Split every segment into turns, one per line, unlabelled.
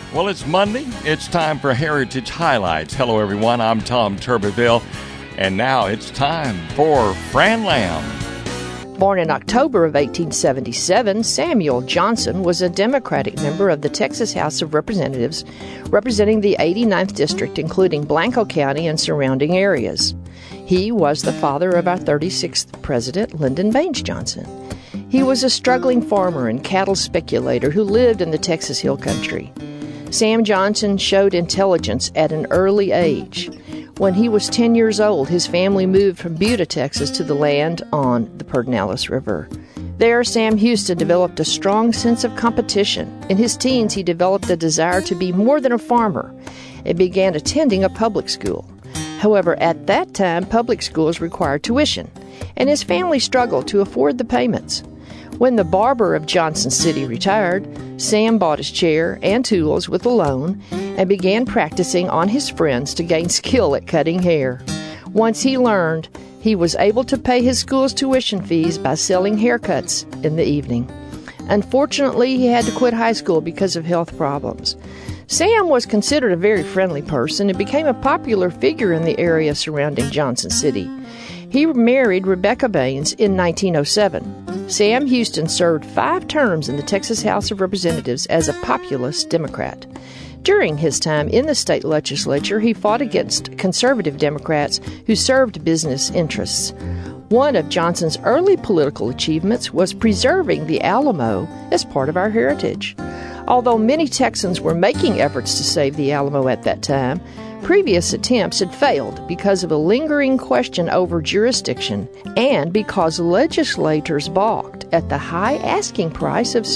Well, it's Monday. It's time for Heritage Highlights. Hello, everyone. I'm Tom Turbeville, and now it's time for Fran Lamb.
Born in October of 1877, Samuel Johnson was a Democratic member of the Texas House of Representatives, representing the 89th District, including Blanco County and surrounding areas. He was the father of our 36th President, Lyndon Baines Johnson. He was a struggling farmer and cattle speculator who lived in the Texas Hill Country. Sam Johnson showed intelligence at an early age. When he was 10 years old, his family moved from Buda, Texas, to the land on the Pedernales River. There, Sam Houston developed a strong sense of competition. In his teens, he developed a desire to be more than a farmer and began attending a public school. However, at that time, public schools required tuition, and his family struggled to afford the payments. When the barber of Johnson City retired, Sam bought his chair and tools with a loan and began practicing on his friends to gain skill at cutting hair. Once he learned, he was able to pay his school's tuition fees by selling haircuts in the evening. Unfortunately, he had to quit high school because of health problems. Sam was considered a very friendly person and became a popular figure in the area surrounding Johnson City. He married Rebecca Baines in 1907. Sam Houston served 5 terms in the Texas House of Representatives as a populist Democrat. During his time in the state legislature, he fought against conservative Democrats who served business interests. One of Johnson's early political achievements was preserving the Alamo as part of our heritage. Although many Texans were making efforts to save the Alamo at that time, previous attempts had failed because of a lingering question over jurisdiction and because legislators balked at the high asking price of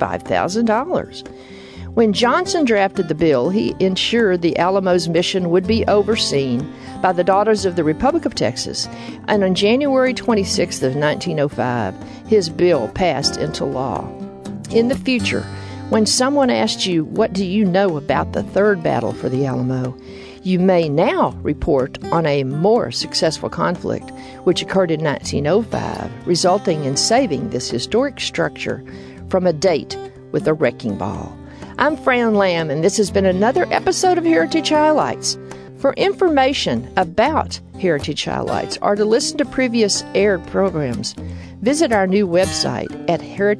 $65,000. When Johnson drafted the bill, he ensured the Alamo's mission would be overseen by the Daughters of the Republic of Texas, and on January 26th of 1905, his bill passed into law. In the future, when someone asks you, what do you know about the third battle for the Alamo, you may now report on a more successful conflict, which occurred in 1905, resulting in saving this historic structure from a date with a wrecking ball. I'm Fran Lamb, and this has been another episode of Heritage Highlights. For information about Heritage Highlights or to listen to previous aired programs, visit our new website at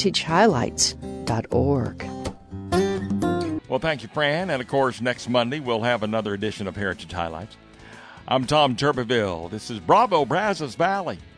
heritagehighlights.org.
Well, thank you, Fran. And, of course, next Monday we'll have another edition of Heritage Highlights. I'm Tom Turbeville. This is Bravo, Brazos Valley.